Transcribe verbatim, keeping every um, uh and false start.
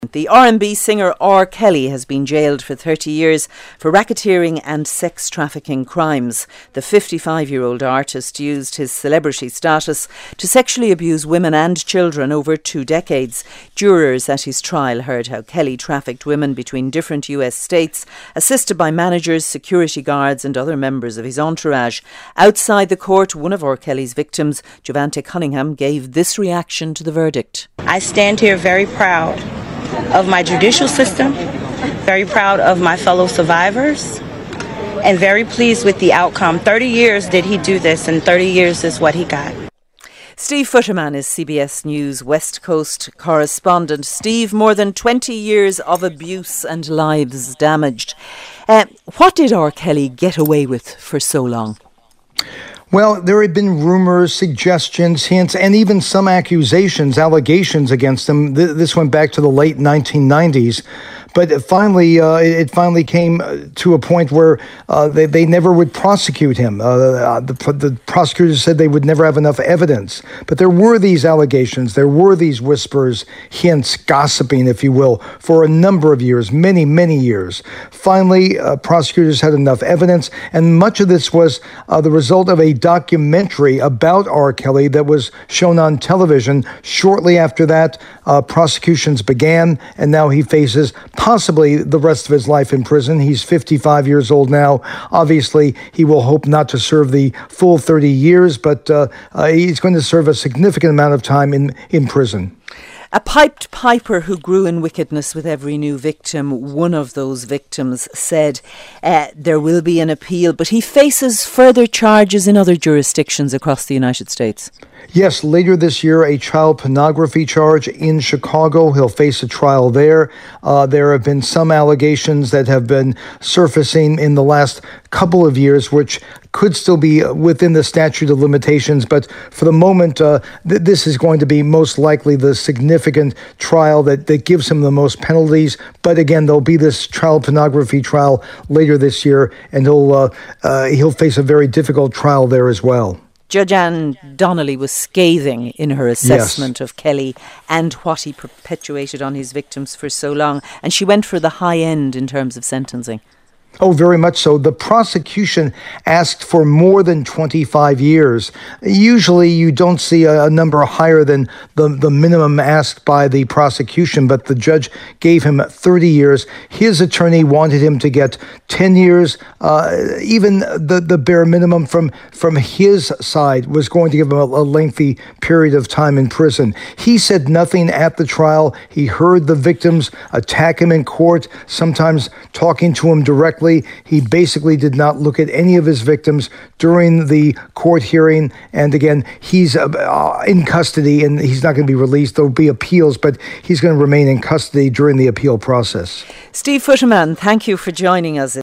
The R and B singer R. Kelly has been jailed for thirty years for racketeering and sex trafficking crimes. The fifty-five-year-old artist used his celebrity status to sexually abuse women and children over two decades. Jurors at his trial heard how Kelly trafficked women between different U S states, assisted by managers, security guards and other members of his entourage. Outside the court, one of R. Kelly's victims, Javante Cunningham, gave this reaction to the verdict. I stand here very proud of my judicial system, very proud of my fellow survivors, and very pleased with the outcome. thirty years did he do this, and thirty years is what he got. Steve Futterman is C B S News West Coast correspondent. Steve, more than twenty years of abuse and lives damaged. Uh, what did R. Kelly get away with for so long? Well, there had been rumors, suggestions, hints, and even some accusations, allegations against him. Th- this went back to the late nineteen nineties. But it finally, uh, it finally came to a point where uh, they, they never would prosecute him. Uh, the, the prosecutors said they would never have enough evidence. But there were these allegations, there were these whispers, hints, gossiping, if you will, for a number of years, many, many years. Finally, uh, prosecutors had enough evidence, and much of this was uh, the result of a documentary about R. Kelly that was shown on television. Shortly after that, uh, prosecutions began, and now he faces possibly the rest of his life in prison. He's fifty-five years old now. Obviously, he will hope not to serve the full thirty years, but uh, uh, he's going to serve a significant amount of time in, in prison. A piped piper who grew in wickedness with every new victim, one of those victims said uh, there will be an appeal, but he faces further charges in other jurisdictions across the United States. Yes, later this year, a child pornography charge in Chicago. He'll face a trial there. Uh, there have been some allegations that have been surfacing in the last couple of years, which could still be within the statute of limitations. But for the moment, uh, th- this is going to be most likely the significant trial that, that gives him the most penalties. But again, there'll be this child pornography trial later this year, and he'll uh, uh, he'll face a very difficult trial there as well. Judge Anne Donnelly was scathing in her assessment yes. of Kelly and what he perpetuated on his victims for so long. And she went for the high end in terms of sentencing. Oh, very much so. The prosecution asked for more than twenty-five years. Usually you don't see a, a number higher than the, the minimum asked by the prosecution, but the judge gave him thirty years. His attorney wanted him to get ten years. Uh, even the, the bare minimum from, from his side was going to give him a, a lengthy period of time in prison. He said nothing at the trial. He heard the victims attack him in court, sometimes talking to him directly. He basically did not look at any of his victims during the court hearing. And again, he's uh, in custody and he's not going to be released. There'll be appeals, but he's going to remain in custody during the appeal process. Steve Futterman, thank you for joining us.